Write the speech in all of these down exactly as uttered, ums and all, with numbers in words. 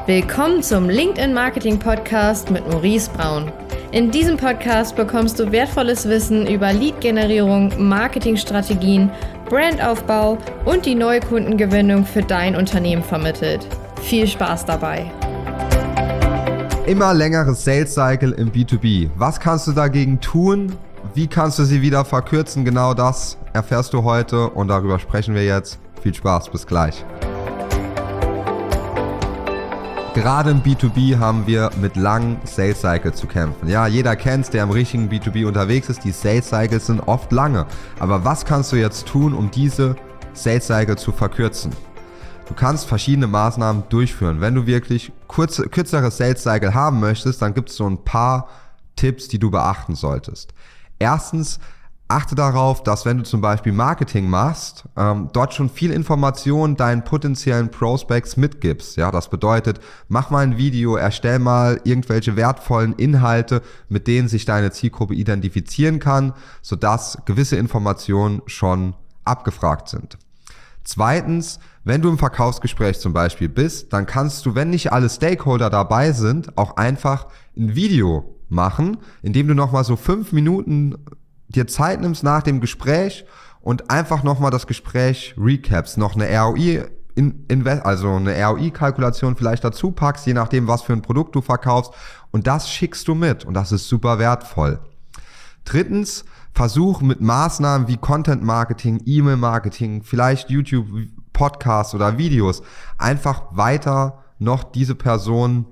Willkommen zum LinkedIn Marketing Podcast mit Maurice Braun. In diesem Podcast bekommst du wertvolles Wissen über Lead-Generierung, Marketingstrategien, Brandaufbau und die Neukundengewinnung für dein Unternehmen vermittelt. Viel Spaß dabei! Immer längeres Sales Cycle im B zwei B. Was kannst du dagegen tun? Wie kannst du sie wieder verkürzen? Genau das erfährst du heute und darüber sprechen wir jetzt. Viel Spaß, bis gleich. Gerade im B zwei B haben wir mit langen Sales Cycles zu kämpfen. Ja, jeder kennt's, der im richtigen B zwei B unterwegs ist. Die Sales Cycles sind oft lange. Aber was kannst du jetzt tun, um diese Sales Cycle zu verkürzen? Du kannst verschiedene Maßnahmen durchführen. Wenn du wirklich kurze, kürzere Sales Cycle haben möchtest, dann gibt es so ein paar Tipps, die du beachten solltest. Erstens, achte darauf, dass wenn du zum Beispiel Marketing machst, ähm, dort schon viel Information deinen potenziellen Prospects mitgibst. Ja, das bedeutet, mach mal ein Video, erstell mal irgendwelche wertvollen Inhalte, mit denen sich deine Zielgruppe identifizieren kann, sodass gewisse Informationen schon abgefragt sind. Zweitens, wenn du im Verkaufsgespräch zum Beispiel bist, dann kannst du, wenn nicht alle Stakeholder dabei sind, auch einfach ein Video machen, in dem du nochmal so fünf Minuten dir Zeit nimmst nach dem Gespräch und einfach nochmal das Gespräch recaps, noch eine R O I, in, in, also eine R O I-Kalkulation vielleicht dazu packst, je nachdem, was für ein Produkt du verkaufst, und das schickst du mit und das ist super wertvoll. Drittens, versuch mit Maßnahmen wie Content-Marketing, E-Mail-Marketing, vielleicht YouTube, Podcasts oder Videos einfach weiter noch diese Person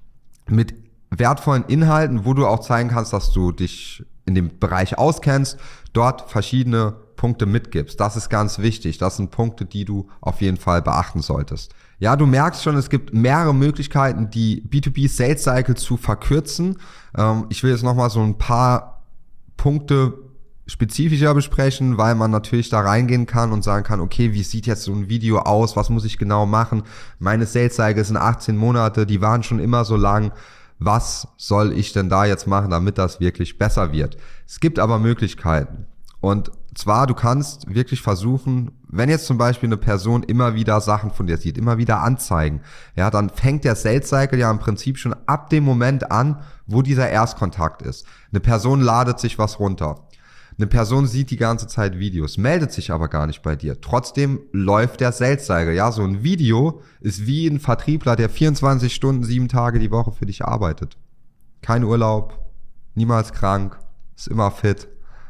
mit wertvollen Inhalten, wo du auch zeigen kannst, dass du dich in dem Bereich auskennst, dort verschiedene Punkte mitgibst. Das ist ganz wichtig. Das sind Punkte, die du auf jeden Fall beachten solltest. Ja, du merkst schon, es gibt mehrere Möglichkeiten, die B zwei B Sales Cycle zu verkürzen. Ähm, ich will jetzt nochmal so ein paar Punkte spezifischer besprechen, weil man natürlich da reingehen kann und sagen kann, okay, wie sieht jetzt so ein Video aus? Was muss ich genau machen? Meine Sales Cycle sind achtzehn Monate, die waren schon immer so lang. Was soll ich denn da jetzt machen, damit das wirklich besser wird? Es gibt aber Möglichkeiten. Und zwar, du kannst wirklich versuchen, wenn jetzt zum Beispiel eine Person immer wieder Sachen von dir sieht, immer wieder Anzeigen, ja, dann fängt der Sales Cycle ja im Prinzip schon ab dem Moment an, wo dieser Erstkontakt ist. Eine Person ladet sich was runter. Eine Person sieht die ganze Zeit Videos, meldet sich aber gar nicht bei dir. Trotzdem läuft der Sales Cycle. Ja, so ein Video ist wie ein Vertriebler, der vierundzwanzig Stunden, sieben Tage die Woche für dich arbeitet. Kein Urlaub, niemals krank, ist immer fit,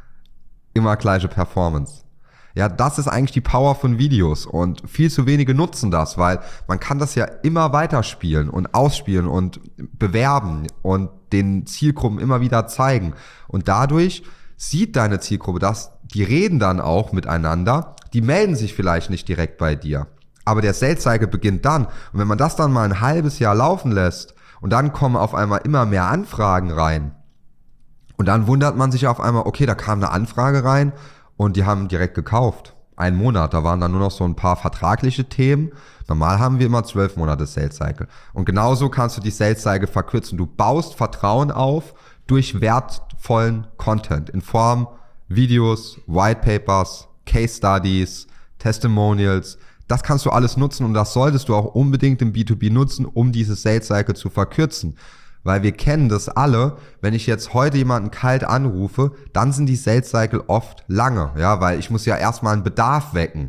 immer gleiche Performance. Ja, das ist eigentlich die Power von Videos und viel zu wenige nutzen das, weil man kann das ja immer weiterspielen und ausspielen und bewerben und den Zielgruppen immer wieder zeigen. Und dadurch sieht deine Zielgruppe das, die reden dann auch miteinander, die melden sich vielleicht nicht direkt bei dir, aber der Sales Cycle beginnt dann, und wenn man das dann mal ein halbes Jahr laufen lässt und dann kommen auf einmal immer mehr Anfragen rein und dann wundert man sich auf einmal, okay, da kam eine Anfrage rein und die haben direkt gekauft. Einen Monat, da waren dann nur noch so ein paar vertragliche Themen. Normal haben wir immer zwölf Monate Sales Cycle. Und genauso kannst du die Sales Cycle verkürzen. Du baust Vertrauen auf durch wertvollen Content in Form Videos, White Papers, Case Studies, Testimonials. Das kannst du alles nutzen und das solltest du auch unbedingt im B zwei B nutzen, um diese Sales Cycle zu verkürzen. Weil wir kennen das alle, wenn ich jetzt heute jemanden kalt anrufe, dann sind die Sales Cycle oft lange, ja, weil ich muss ja erstmal einen Bedarf wecken.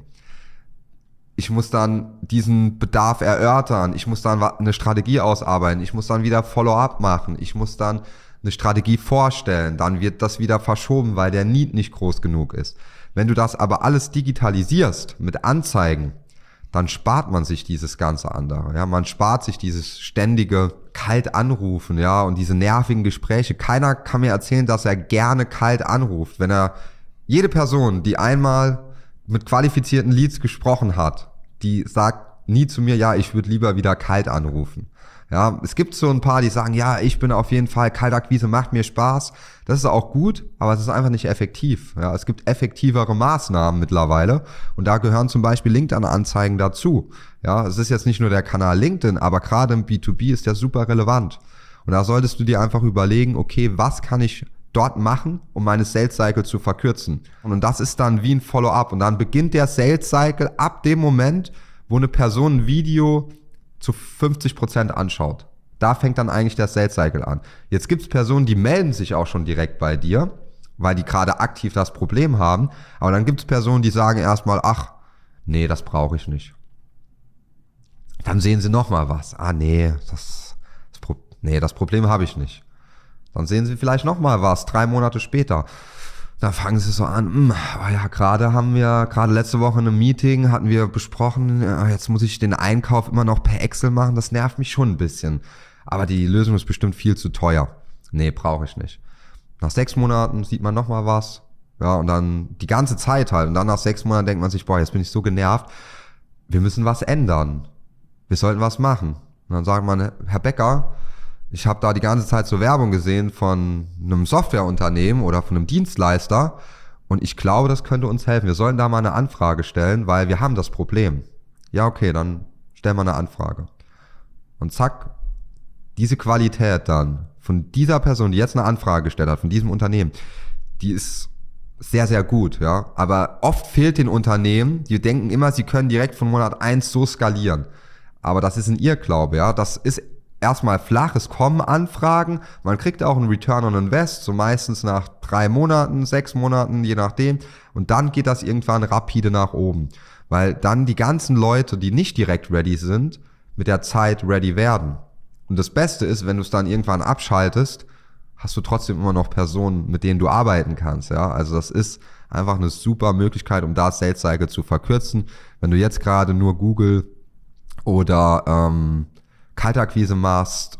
Ich muss dann diesen Bedarf erörtern, ich muss dann eine Strategie ausarbeiten, ich muss dann wieder Follow-up machen, ich muss dann eine Strategie vorstellen, dann wird das wieder verschoben, weil der Need nicht groß genug ist. Wenn du das aber alles digitalisierst mit Anzeigen, dann spart man sich dieses ganze andere. Ja, man spart sich dieses ständige kalt anrufen, ja, und diese nervigen Gespräche. Keiner kann mir erzählen, dass er gerne kalt anruft. Wenn er, jede Person, die einmal mit qualifizierten Leads gesprochen hat, die sagt nie zu mir, ja, ich würde lieber wieder kalt anrufen. Ja, es gibt so ein paar, die sagen, ja, ich bin auf jeden Fall, Kaltakquise macht mir Spaß. Das ist auch gut, aber es ist einfach nicht effektiv. Ja, es gibt effektivere Maßnahmen mittlerweile und da gehören zum Beispiel LinkedIn-Anzeigen dazu. Ja, es ist jetzt nicht nur der Kanal LinkedIn, aber gerade im B zwei B ist der super relevant. Und da solltest du dir einfach überlegen, okay, was kann ich dort machen, um meine Sales Cycle zu verkürzen? Und das ist dann wie ein Follow-up und dann beginnt der Sales Cycle ab dem Moment, wo eine Person ein Video zu fünfzig Prozent anschaut. Da fängt dann eigentlich der Sales Cycle an. Jetzt gibt es Personen, die melden sich auch schon direkt bei dir, weil die gerade aktiv das Problem haben. Aber dann gibt es Personen, die sagen erstmal, ach, nee, das brauche ich nicht. Dann sehen sie nochmal was. Ah, nee, das, das, Pro- nee, das Problem habe ich nicht. Dann sehen sie vielleicht nochmal was, drei Monate später. Da fangen sie so an, hm, oh ja, gerade haben wir, gerade letzte Woche in einem Meeting hatten wir besprochen, ja, jetzt muss ich den Einkauf immer noch per Excel machen, das nervt mich schon ein bisschen. Aber die Lösung ist bestimmt viel zu teuer. Nee, brauche ich nicht. Nach sechs Monaten sieht man nochmal was. Ja, und dann die ganze Zeit halt. Und dann nach sechs Monaten denkt man sich, boah, jetzt bin ich so genervt. Wir müssen was ändern. Wir sollten was machen. Und dann sagt man, Herr Becker, ich habe da die ganze Zeit so Werbung gesehen von einem Softwareunternehmen oder von einem Dienstleister. Und ich glaube, das könnte uns helfen. Wir sollen da mal eine Anfrage stellen, weil wir haben das Problem. Ja, okay, dann stellen wir eine Anfrage. Und zack, diese Qualität dann von dieser Person, die jetzt eine Anfrage gestellt hat, von diesem Unternehmen, die ist sehr, sehr gut, ja. Aber oft fehlt den Unternehmen, die denken immer, sie können direkt von Monat eins so skalieren. Aber das ist ein Irrglaube, ja. Das ist erstmal flach, es kommen Anfragen, man kriegt auch einen Return on Invest, so meistens nach drei Monaten, sechs Monaten, je nachdem. Und dann geht das irgendwann rapide nach oben. Weil dann die ganzen Leute, die nicht direkt ready sind, mit der Zeit ready werden. Und das Beste ist, wenn du es dann irgendwann abschaltest, hast du trotzdem immer noch Personen, mit denen du arbeiten kannst. Ja, also das ist einfach eine super Möglichkeit, um da Sales Cycle zu verkürzen. Wenn du jetzt gerade nur Google oder ähm, Kaltakquise machst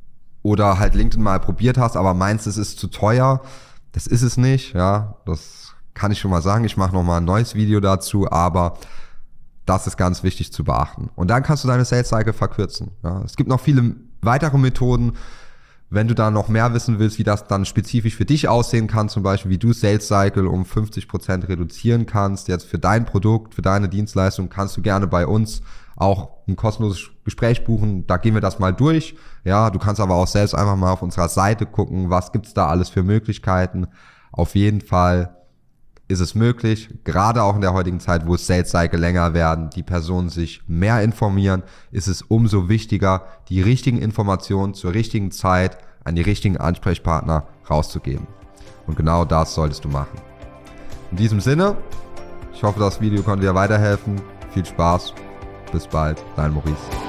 oder halt LinkedIn mal probiert hast, aber meinst, es ist zu teuer, das ist es nicht. Ja, das kann ich schon mal sagen. Ich mache nochmal ein neues Video dazu, aber das ist ganz wichtig zu beachten. Und dann kannst du deine Sales Cycle verkürzen. Ja, es gibt noch viele weitere Methoden. Wenn du da noch mehr wissen willst, wie das dann spezifisch für dich aussehen kann, zum Beispiel wie du Sales Cycle um fünfzig Prozent reduzieren kannst, jetzt für dein Produkt, für deine Dienstleistung, kannst du gerne bei uns auch ein kostenloses Gespräch buchen. Da gehen wir das mal durch. Ja, du kannst aber auch selbst einfach mal auf unserer Seite gucken, was gibt's da alles für Möglichkeiten. Auf jeden Fall ist es möglich, gerade auch in der heutigen Zeit, wo Sales Cycle länger werden, die Personen sich mehr informieren, ist es umso wichtiger, die richtigen Informationen zur richtigen Zeit an die richtigen Ansprechpartner rauszugeben. Und genau das solltest du machen. In diesem Sinne, ich hoffe, das Video konnte dir weiterhelfen. Viel Spaß. Bis bald. Dein Maurice.